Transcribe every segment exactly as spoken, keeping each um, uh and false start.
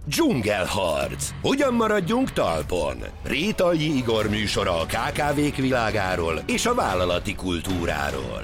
Dzsungelharc. Hogyan maradjunk talpon? Rétalji Igor műsora a ká ká vék világáról és a vállalati kultúráról.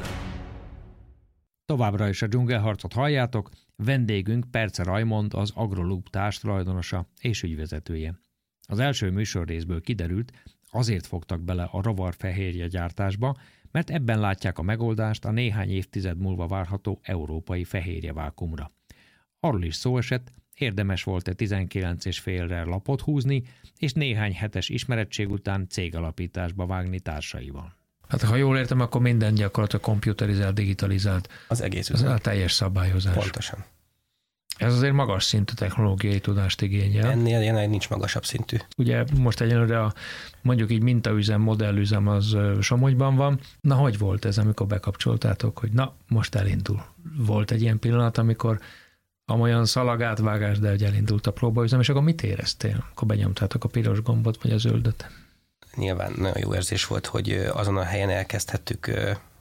Továbbra is a Dzsungelharcot halljátok, vendégünk Perce Rajmond, az Agroloop társtulajdonosa és ügyvezetője. Az első műsorrészből kiderült, azért fogtak bele a rovarfehérje gyártásba, mert ebben látják a megoldást a néhány évtized múlva várható európai fehérjevákuumra. Arról is szó esett, érdemes volt-e tizenkilenc és félre lapot húzni, és néhány hetes ismerettség után cégalapításba vágni társaival. Hát ha jól értem, akkor minden gyakorlatilag komputerizált, digitalizált. Az egész üzem. Az a teljes szabályozás. Pontosan. Ez azért magas szintű technológiai tudást igényel. Ennél jelenleg nincs magasabb szintű. Ugye most egyelőre a mondjuk így mintaüzem, modellüzem az Somogyban van. Na, hogy volt ez, amikor bekapcsoltátok, hogy na, most elindul? Volt egy ilyen pillanat, amikor amolyan szalagátvágás, de hogy elindult a próbaüzem, és akkor mit éreztél, akkor benyomtátok a piros gombot, vagy a zöldet? Nyilván nagyon jó érzés volt, hogy azon a helyen elkezdhettük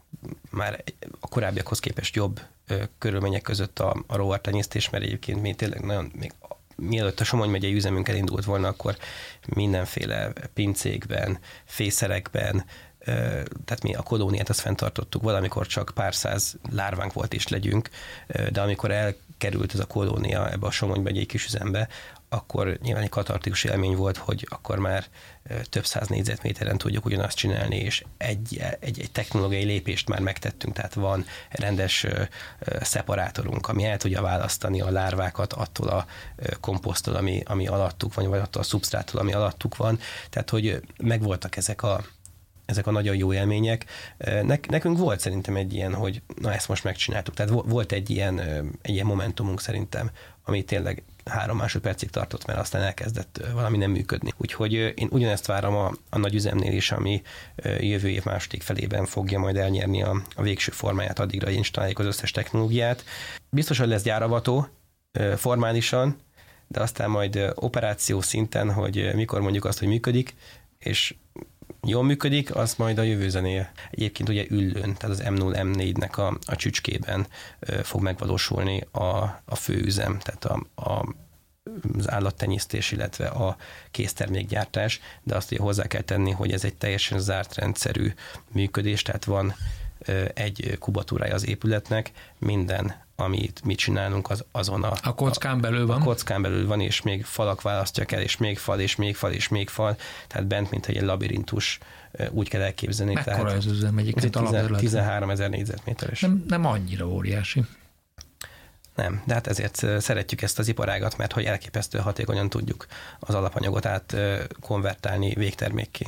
már a korábbiakhoz képest jobb körülmények között a, a rovartenyésztés, mert egyébként mi tényleg nagyon, még mielőtt a Somogy megyei üzemünk elindult volna, akkor mindenféle pincékben, fészerekben, tehát mi a kolóniát azt fenntartottuk, valamikor csak pár száz lárvánk volt és legyünk, de amikor elkerült ez a kolónia ebbe a Somogy megyei kisüzembe, akkor nyilván egy katartikus élmény volt, hogy akkor már több száz négyzetméteren tudjuk ugyanazt csinálni, és egy, egy, egy technológiai lépést már megtettünk, tehát van rendes szeparátorunk, ami el tudja választani a lárvákat attól a komposzttól, ami, ami alattuk van, vagy attól a szubsztráttól, ami alattuk van. Tehát, hogy megvoltak ezek a ezek a nagyon jó élmények. Nekünk volt szerintem egy ilyen, hogy na ezt most megcsináltuk. Tehát volt egy ilyen, egy ilyen momentumunk szerintem, ami tényleg három másodpercig tartott, mert aztán elkezdett valami nem működni. Úgyhogy én ugyanezt várom a, a nagy üzemnél is, ami jövő év második felében fogja majd elnyerni a, a végső formáját, addigra installáljuk az összes technológiát. Biztos, hogy lesz gyáravató formálisan, de aztán majd operáció szinten, hogy mikor mondjuk azt, hogy működik, és jól működik, az majd a jövő zenéje. Egyébként ugye Üllőn, tehát az em nulla em négynek a, a csücskében fog megvalósulni a, a főüzem, tehát a, a, az állattenyésztés, illetve a késztermékgyártás, de azt ugye hozzá kell tenni, hogy ez egy teljesen zárt rendszerű működés, tehát van egy kubatúrája az épületnek, minden, amit mi csinálunk, az azon a... A kockán belül van? A kockán belül van, és még falak választják el, és még fal, és még fal, és még fal, tehát bent, mint egy labirintus, úgy kell elképzelni. Mekkora ez üzem egyébként? tizenháromezer négyzetméteres. Nem, nem annyira óriási. Nem, de hát ezért szeretjük ezt az iparágat, mert hogy elképesztő hatékonyan tudjuk az alapanyagot át konvertálni végtermékké.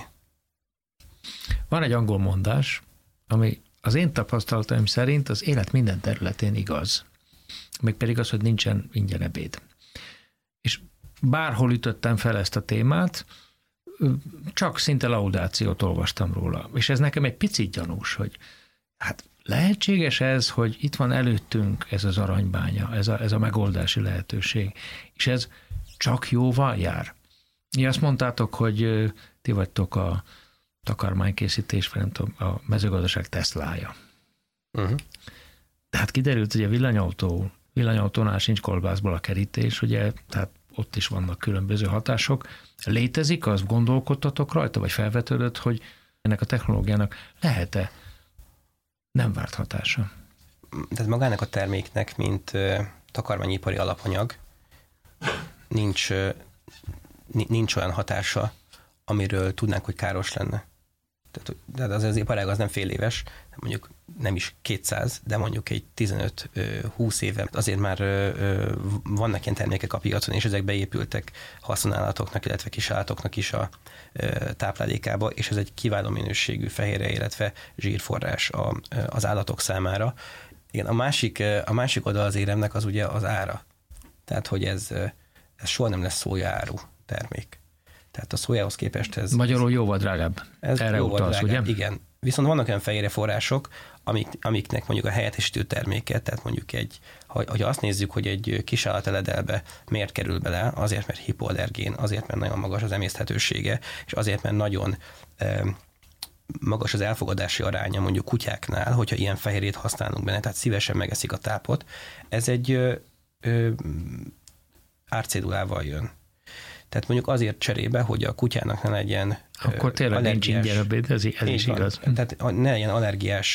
Van egy angol mondás, ami az én tapasztalataim szerint az élet minden területén igaz. Mégpedig az, hogy nincsen ingyen ebéd. És bárhol ütöttem fel ezt a témát, csak szinte laudációt olvastam róla. És ez nekem egy picit gyanús, hogy hát lehetséges ez, hogy itt van előttünk ez az aranybánya, ez a, ez a megoldási lehetőség. És ez csak jóval jár. Ti azt mondtátok, hogy ti vagytok a takarmánykészítés, vagy nem tudom, a mezőgazdaság Teslája. Uh-huh. Tehát kiderült, hogy a villanyautó, villanyautónál sincs kolbászból a kerítés, ugye, tehát ott is vannak különböző hatások. Létezik, azt gondolkodtatok rajta, vagy felvetődött, hogy ennek a technológiának lehet-e nem várt hatása? Tehát magának a terméknek, mint uh, takarmányipari alapanyag, nincs, uh, nincs olyan hatása, amiről tudnánk, hogy káros lenne. Tehát az, az iparág az nem fél éves, mondjuk nem is kétszáz, de mondjuk egy tizenöt-húsz éve azért már vannak ilyen termékek a piacon, és ezek beépültek haszonállatoknak, illetve kisállatoknak is a táplálékába, és ez egy kiváló minőségű fehérje, illetve zsírforrás a, az állatok számára. Igen, a másik, a másik oldal az éremnek az ugye az ára. Tehát, hogy ez, ez soha nem lesz szójaáru termék. Tehát a szójához képest ez... Magyarul jóval drágább. Ez erre jóval utalsz, drágább, ugye? Igen. Viszont vannak olyan fehérje források, amik, amiknek mondjuk a helyettesítő terméket, tehát mondjuk egy, ha, ha azt nézzük, hogy egy kisállat eledelbe miért kerül bele, azért, mert hipoallergén, azért, mert nagyon magas az emészthetősége, és azért, mert nagyon eh, magas az elfogadási aránya mondjuk kutyáknál, hogyha ilyen fehérjét használunk benne, tehát szívesen megeszik a tápot. Ez egy ö, ö, árcédulával jön. Tehát mondjuk azért cserébe, hogy a kutyának ne legyen Akkor tényleg nincs ingyen ebéd, ez, ez is van. igaz. Tehát ne legyen allergiás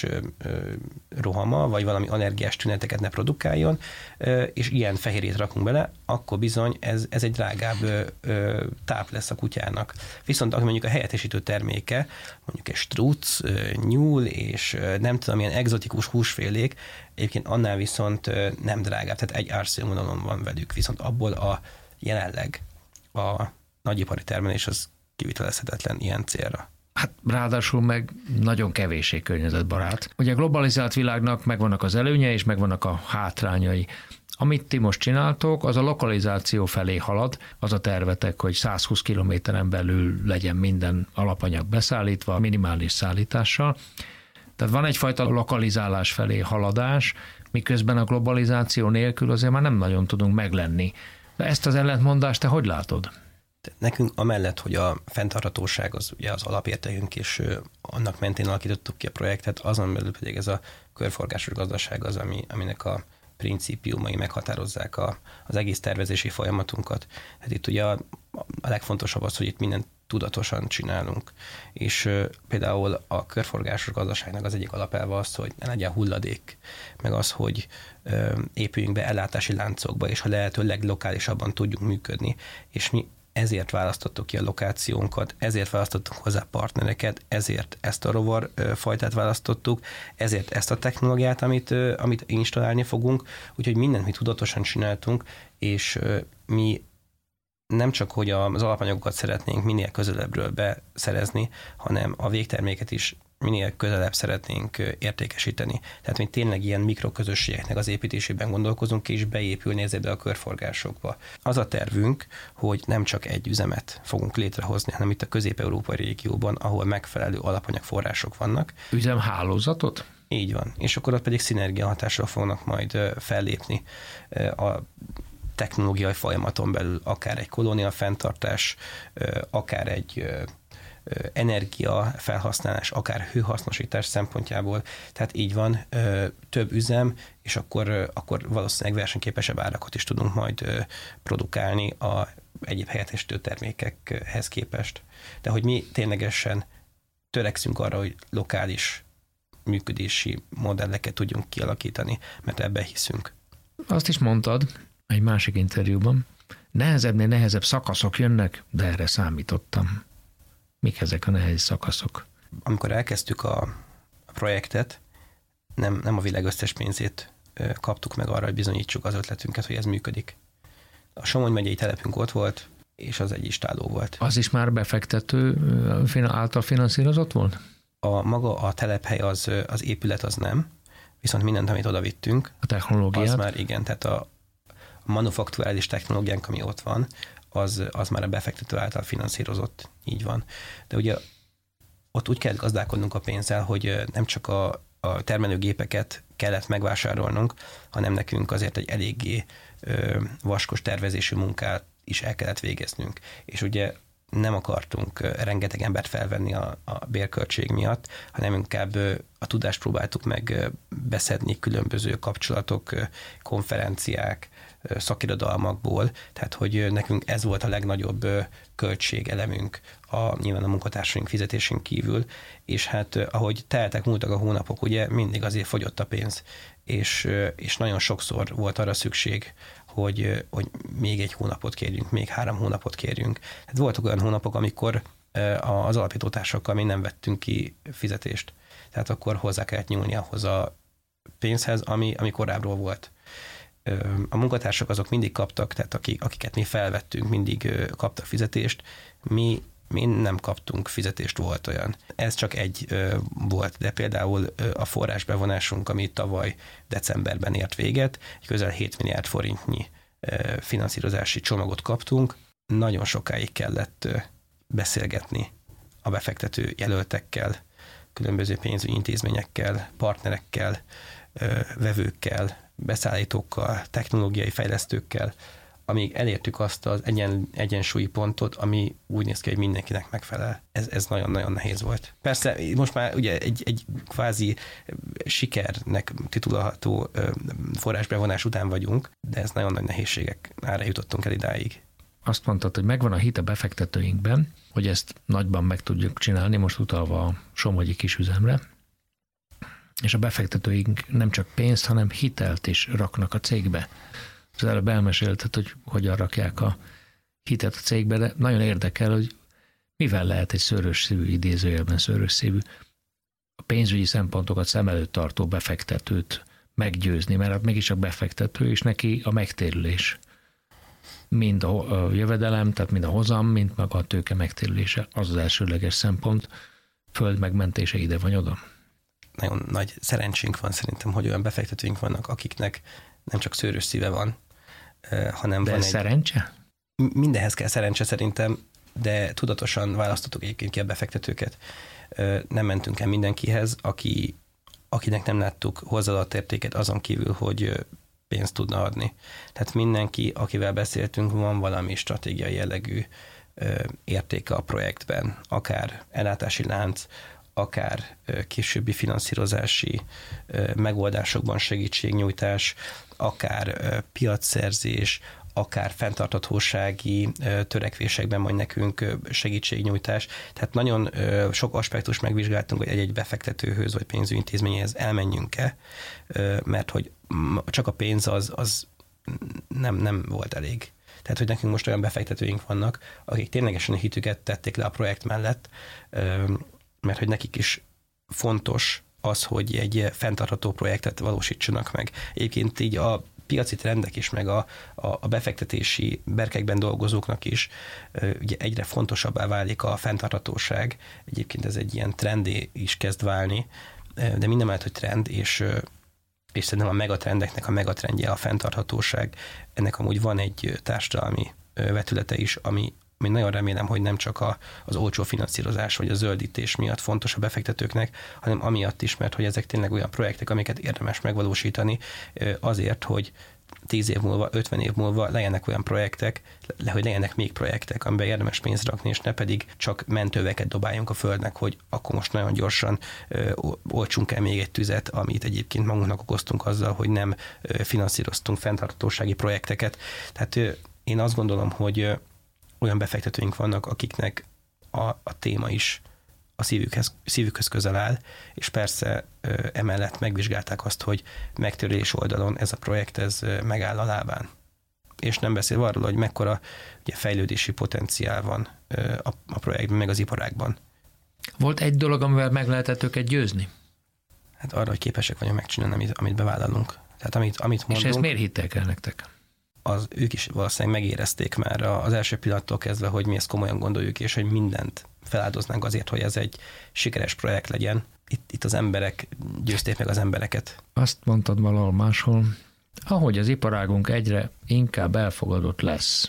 rohama, vagy valami allergiás tüneteket ne produkáljon, és ilyen fehérjét rakunk bele, akkor bizony ez, ez egy drágább táp lesz a kutyának. Viszont aki mondjuk a helyettesítő terméke, mondjuk egy struc, nyúl, és nem tudom, milyen egzotikus húsfélék, egyébként annál viszont nem drágább, tehát egy árszínvonalon van velük, viszont abból a jelenleg a nagyipari termelés az kivitelezhetetlen ilyen célra. Hát ráadásul meg nagyon kevéssé környezetbarát. Ugye a globalizált világnak megvannak az előnye és megvannak a hátrányai. Amit ti most csináltok, az a lokalizáció felé halad, az a tervetek, hogy száz húsz kilométeren belül legyen minden alapanyag beszállítva, minimális szállítással. Tehát van egyfajta lokalizálás felé haladás, miközben a globalizáció nélkül azért már nem nagyon tudunk meglenni. De ezt az ellentmondást te hogy látod? Nekünk amellett, hogy a fenntarthatóság az ugye az alapértékünk, és annak mentén alakítottuk ki a projektet, azon belül pedig ez a körforgásos gazdaság az, ami, aminek a principiumai meghatározzák a, az egész tervezési folyamatunkat. Hát itt ugye a, a legfontosabb az, hogy itt mindent tudatosan csinálunk. És uh, például a körforgásos gazdaságnak az egyik alapelve az, hogy ne legyen hulladék, meg az, hogy uh, épüljünk be ellátási láncokba, és ha lehető leglokálisabban tudjunk működni. És mi ezért választottuk ki a lokációnkat, ezért választottunk hozzá partnereket, ezért ezt a rovar fajtát választottuk, ezért ezt a technológiát, amit, amit installálni fogunk, úgyhogy mindent mi tudatosan csináltunk, és mi nem csak, hogy az alapanyagokat szeretnénk minél közelebbről beszerezni, hanem a végterméket is minél közelebb szeretnénk értékesíteni. Tehát mi tényleg ilyen mikroközösségeknek az építésében gondolkozunk, és beépülni ezért a körforgásokba. Az a tervünk, hogy nem csak egy üzemet fogunk létrehozni, hanem itt a közép-európai régióban, ahol megfelelő alapanyagforrások vannak. Üzemhálózatot? Így van. És akkor ott pedig szinergiahatásra fognak majd fellépni a technológiai folyamaton belül, akár egy kolónia fenntartás, akár egy energia felhasználás, akár hőhasznosítás szempontjából. Tehát így van, több üzem, és akkor, akkor valószínűleg versenyképesebb árakat is tudunk majd produkálni a egyéb helyettesítő termékekhez képest. De hogy mi ténylegesen törekszünk arra, hogy lokális működési modelleket tudjunk kialakítani, mert ebben hiszünk. Azt is mondtad egy másik interjúban, nehezebbnél nehezebb szakaszok jönnek, de erre számítottam. Mik ezek a nehéz szakaszok? Amikor elkezdtük a projektet, nem, nem a világ összes pénzét kaptuk meg arra, hogy bizonyítsuk az ötletünket, hogy ez működik. A Somogy megyei telepünk ott volt, és az egy istáló volt. Az is már befektető által finanszírozott volt? A maga a telephely, az, az épület az nem, viszont mindent, amit oda vittünk, a technológiát? Az már igen, tehát a manufakturális technológiánk, ami ott van, az, az már a befektető által finanszírozott, így van. De ugye ott úgy kellett gazdálkodnunk a pénzzel, hogy nem csak a, a termelőgépeket kellett megvásárolnunk, hanem nekünk azért egy eléggé ö, vaskos tervezésű munkát is el kellett végeznünk. És ugye nem akartunk rengeteg embert felvenni a, a bérköltség miatt, hanem inkább a tudást próbáltuk meg beszedni különböző kapcsolatok, konferenciák, szakirodalmakból, tehát hogy nekünk ez volt a legnagyobb költségelemünk a, nyilván a munkatársaink fizetésén kívül, és hát ahogy teltek, múltak a hónapok, ugye mindig azért fogyott a pénz, és, és nagyon sokszor volt arra szükség, hogy, hogy még egy hónapot kérjünk, még három hónapot kérjünk. Hát voltak olyan hónapok, amikor az alapítótársakkal még nem vettünk ki fizetést. Tehát akkor hozzá kellett nyúlni ahhoz a pénzhez, ami, ami korábbról volt. A munkatársak azok mindig kaptak, tehát akik, akiket mi felvettünk, mindig kaptak fizetést. Mi, mi nem kaptunk fizetést, volt olyan. Ez csak egy volt, de például a forrásbevonásunk, ami tavaly decemberben ért véget, egy közel hét milliárd forintnyi finanszírozási csomagot kaptunk. Nagyon sokáig kellett beszélgetni a befektető jelöltekkel, különböző pénzügyi intézményekkel, partnerekkel, vevőkkel, beszállítókkal, technológiai fejlesztőkkel, amíg elértük azt az egyen, egyensúlyi pontot, ami úgy néz ki, hogy mindenkinek megfelel. Ez, ez nagyon-nagyon nehéz volt. Persze most már ugye egy, egy kvázi sikernek titulálható forrásbevonás után vagyunk, de ez nagyon nagy nehézségek, ára jutottunk el idáig. Azt mondtad, hogy megvan a hit a befektetőinkben, hogy ezt nagyban meg tudjuk csinálni, most utalva a somogyi kisüzemre, és a befektetőink nem csak pénzt, hanem hitelt is raknak a cégbe. Az előbb elmesélted, hogy hogyan rakják a hitet a cégbe, de nagyon érdekel, hogy mivel lehet egy szőrös szívű, idézőjelben szőrös szívű, a pénzügyi szempontokat szem előtt tartó befektetőt meggyőzni, mert mégis a befektető, és neki a megtérülés. Mind a jövedelem, tehát mind a hozam, mind maga a tőke megtérülése, az az elsőleges szempont, föld megmentése ide vagy oda. Nagyon nagy szerencsénk van szerintem, hogy olyan befektetőink vannak, akiknek nem csak szőrös szíve van, hanem de van egy... szerencse? Mindenhez kell szerencse szerintem, de tudatosan választottuk egyébként ki a befektetőket. Nem mentünk el mindenkihez, aki, akinek nem láttuk hozzáadott értéket azon kívül, hogy pénzt tudna adni. Tehát mindenki, akivel beszéltünk, van valami stratégiai jellegű értéke a projektben, akár ellátási lánc, akár későbbi finanszírozási megoldásokban segítségnyújtás, akár piacszerzés, akár fenntarthatósági törekvésekben majd nekünk segítségnyújtás. Tehát nagyon sok aspektus megvizsgáltunk, hogy egy-egy befektetőhöz vagy pénzügyintézményhez elmenjünk-e, mert hogy csak a pénz az, az nem, nem volt elég. Tehát, hogy nekünk most olyan befektetőink vannak, akik ténylegesen a hitüket tették le a projekt mellett, mert hogy nekik is fontos az, hogy egy fenntartható projektet valósítsanak meg. Egyébként így a piaci trendek is, meg a, a, a befektetési berkekben dolgozóknak is ugye egyre fontosabbá válik a fenntarthatóság. Egyébként ez egy ilyen trendé is kezd válni, de minden mellett, hogy trend, és, és szerintem a megatrendeknek a megatrendje a fenntarthatóság. Ennek amúgy van egy társadalmi vetülete is, ami Én nagyon remélem, hogy nem csak a, az olcsó finanszírozás vagy a zöldítés miatt fontos a befektetőknek, hanem amiatt is, mert hogy ezek tényleg olyan projektek, amiket érdemes megvalósítani azért, hogy tíz év múlva, ötven év múlva legyenek olyan projektek, le, hogy legyenek még projektek, amiben érdemes pénzt rakni, és ne pedig csak mentőveket dobáljunk a földnek, hogy akkor most nagyon gyorsan ö, oltsunk el még egy tüzet, amit egyébként magunknak okoztunk azzal, hogy nem ö, finanszíroztunk fenntarthatósági projekteket. Tehát ö, én azt gondolom, hogy ö, olyan befektetőink vannak, akiknek a, a téma is a szívükhez, szívükhöz közel áll, és persze ö, emellett megvizsgálták azt, hogy megtörés oldalon ez a projekt ez ö, megáll a lábán. És nem beszél arról, hogy mekkora ugye, fejlődési potenciál van ö, a, a projektben, meg az iparágban. Volt egy dolog, amivel meg lehetett őket győzni? Hát arra, hogy képesek vagyunk megcsinálni, amit, amit bevállalunk. Tehát amit, amit mondunk, és ezt miért hittek el nektek? Az, ők is valószínűleg megérezték már az első pillanattól kezdve, hogy mi ezt komolyan gondoljuk, és hogy mindent feláldoznánk azért, hogy ez egy sikeres projekt legyen. Itt, itt az emberek győzték meg az embereket. Azt mondtad valahol máshol, ahogy az iparágunk egyre inkább elfogadott lesz.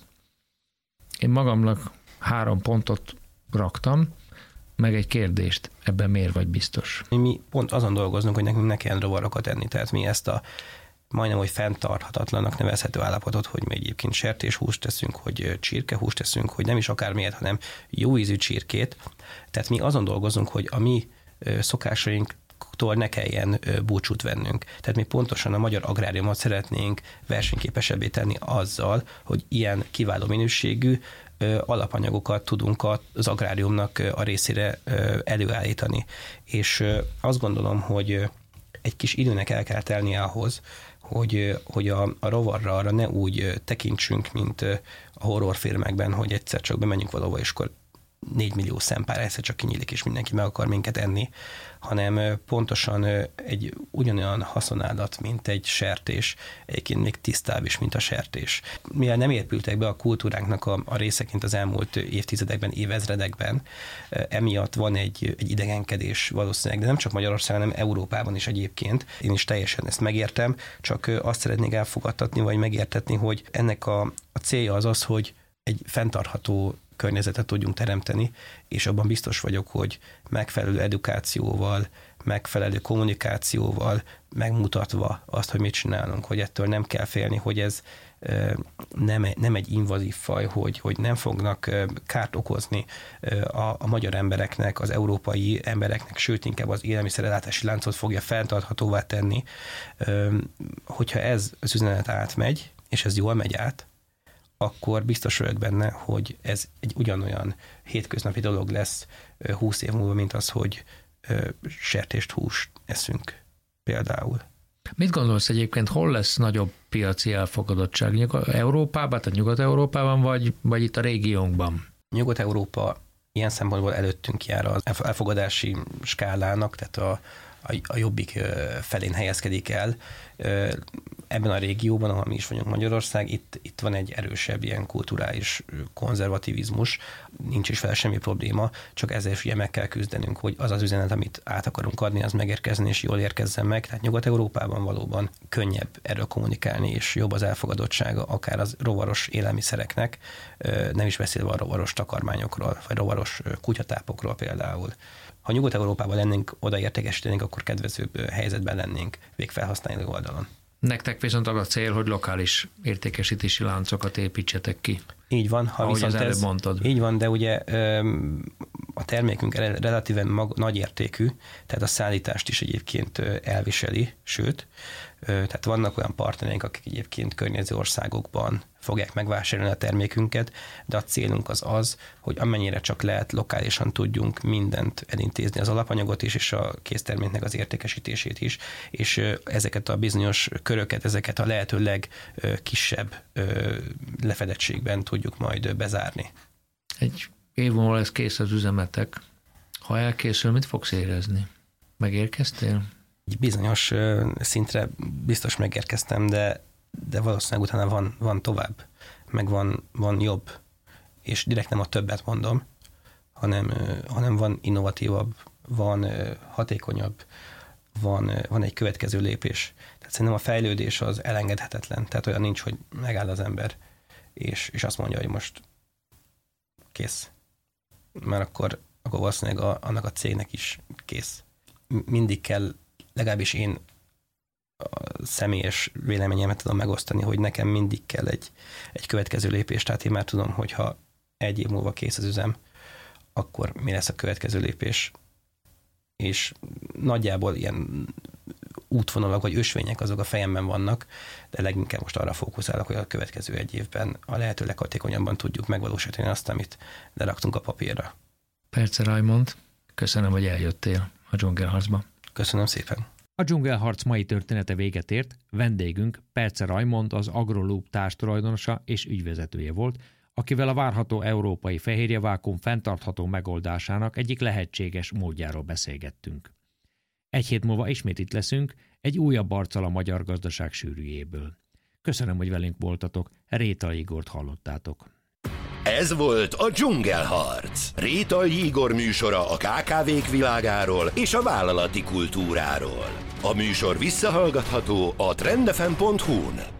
Én magamnak három pontot raktam, meg egy kérdést, ebben miért vagy biztos? Mi pont azon dolgozunk, hogy nekünk ne kelljen rovarokat enni, tehát mi ezt a majdnem, hogy fenntarthatatlannak nevezhető állapotot, hogy mi egyébként sertéshúst teszünk, hogy csirkehúst teszünk, hogy nem is akármilyet, hanem jó ízű csirkét. Tehát mi azon dolgozunk, hogy a mi szokásainktól ne kelljen búcsút vennünk. Tehát mi pontosan a magyar agráriumot szeretnénk versenyképesebbé tenni azzal, hogy ilyen kiváló minőségű alapanyagokat tudunk az agráriumnak a részére előállítani. És azt gondolom, hogy egy kis időnek el kell telnie ahhoz, hogy, hogy a, a rovarra arra ne úgy tekintsünk, mint a horrorfilmekben, hogy egyszer csak bemenjünk valahova, és akkor négy millió szempár egyszer csak kinyílik, és mindenki meg akar minket enni, hanem pontosan egy ugyanolyan haszonállat, mint egy sertés, egyébként még tisztább is, mint a sertés. Mivel nem épültek be a kultúránknak a, a részeként az elmúlt évtizedekben, évezredekben, emiatt van egy, egy idegenkedés valószínűleg, de nem csak Magyarországon, hanem Európában is egyébként. Én is teljesen ezt megértem, csak azt szeretnék elfogadtatni, vagy megértetni, hogy ennek a, a célja az az, hogy egy fenntartható környezetet tudjunk teremteni, és abban biztos vagyok, hogy megfelelő edukációval, megfelelő kommunikációval, megmutatva azt, hogy mit csinálunk, hogy ettől nem kell félni, hogy ez nem, nem egy invazív faj, hogy, hogy nem fognak kárt okozni a, a magyar embereknek, az európai embereknek, sőt inkább az élelmiszerellátási láncot fogja fenntarthatóvá tenni. Hogyha ez az üzenet átmegy, és ez jól megy át, akkor biztos vagyok benne, hogy ez egy ugyanolyan hétköznapi dolog lesz húsz év múlva, mint az, hogy sertést, húst eszünk például. Mit gondolsz egyébként, hol lesz nagyobb piaci elfogadottság? Európában, tehát Nyugat-Európában, vagy, vagy itt a régiónkban? Nyugat-Európa ilyen szempontból előttünk jár az elfogadási skálának, tehát a, a, a jobbik felén helyezkedik el. Ebben a régióban, ahol mi is vagyunk Magyarország, itt, itt van egy erősebb ilyen kulturális konzervativizmus, nincs is vele semmi probléma, csak ezzel is ugye meg kell küzdenünk, hogy az az üzenet, amit át akarunk adni, az megérkezzen és jól érkezzen meg. Tehát Nyugat-Európában valóban könnyebb erről kommunikálni, és jobb az elfogadottsága akár az rovaros élelmiszereknek, nem is beszélve a rovaros takarmányokról, vagy rovaros kutyatápokról például. Ha Nyugat-Európában lennénk, odaértékesítenénk, akkor kedvezőbb helyzetben lennénk végfelhasználó oldalon. Nektek viszont az a cél, hogy lokális értékesítési láncokat építsetek ki. Így van, ha ahogy viszont az ez, mondtad. Így van, de ugye a termékünk relatíven mag, nagy értékű, tehát a szállítást is egyébként elviseli, sőt, tehát vannak olyan partnereink, akik egyébként környező országokban fogják megvásárolni a termékünket, de a célunk az az, hogy amennyire csak lehet lokálisan tudjunk mindent elintézni, az alapanyagot is, és a készterméknek az értékesítését is, és ezeket a bizonyos köröket, ezeket a lehető legkisebb lefedettségben tudjuk majd bezárni. Egy év múlva lesz kész az üzemetek. Ha elkészül, mit fogsz érezni? Megérkeztél? Egy bizonyos szintre biztos megérkeztem, de, de valószínűleg utána van, van tovább, meg van, van jobb, és direkt nem a többet mondom, hanem, hanem van innovatívabb, van hatékonyabb, van, van egy következő lépés. Tehát szerintem a fejlődés az elengedhetetlen, tehát olyan nincs, hogy megáll az ember, és, és azt mondja, hogy most kész. Mert akkor, akkor valószínűleg a, annak a cégnek is kész. Mindig kell, legalábbis én a személyes véleményemet tudom megosztani, hogy nekem mindig kell egy, egy következő lépés. Tehát én már tudom, hogy ha egy év múlva kész az üzem, akkor mi lesz a következő lépés. És nagyjából ilyen útvonalak vagy ösvények azok a fejemben vannak, de leginkább most arra fókuszálok, hogy a következő egy évben a lehető leghatékonyabban tudjuk megvalósítani azt, amit leraktunk a papírra. Perce Raimond, köszönöm, hogy eljöttél a Dzsungelharcba. Köszönöm szépen. A Dzsungelharc mai története véget ért, vendégünk Perce Raimond, az AgroLoop társtulajdonosa és ügyvezetője volt, akivel a várható európai fehérjevákuum fenntartható megoldásának egyik lehetséges módjáról beszélgettünk. Egy hét múlva ismét itt leszünk, egy újabb arccal a magyar gazdaság sűrűjéből. Köszönöm, hogy velünk voltatok, Rétai Igort hallottátok. Ez volt a Dzsungelharc. Rétai Igor műsora a ká ká vék világáról és a vállalati kultúráról. A műsor visszahallgatható a trendefem pont hu-n.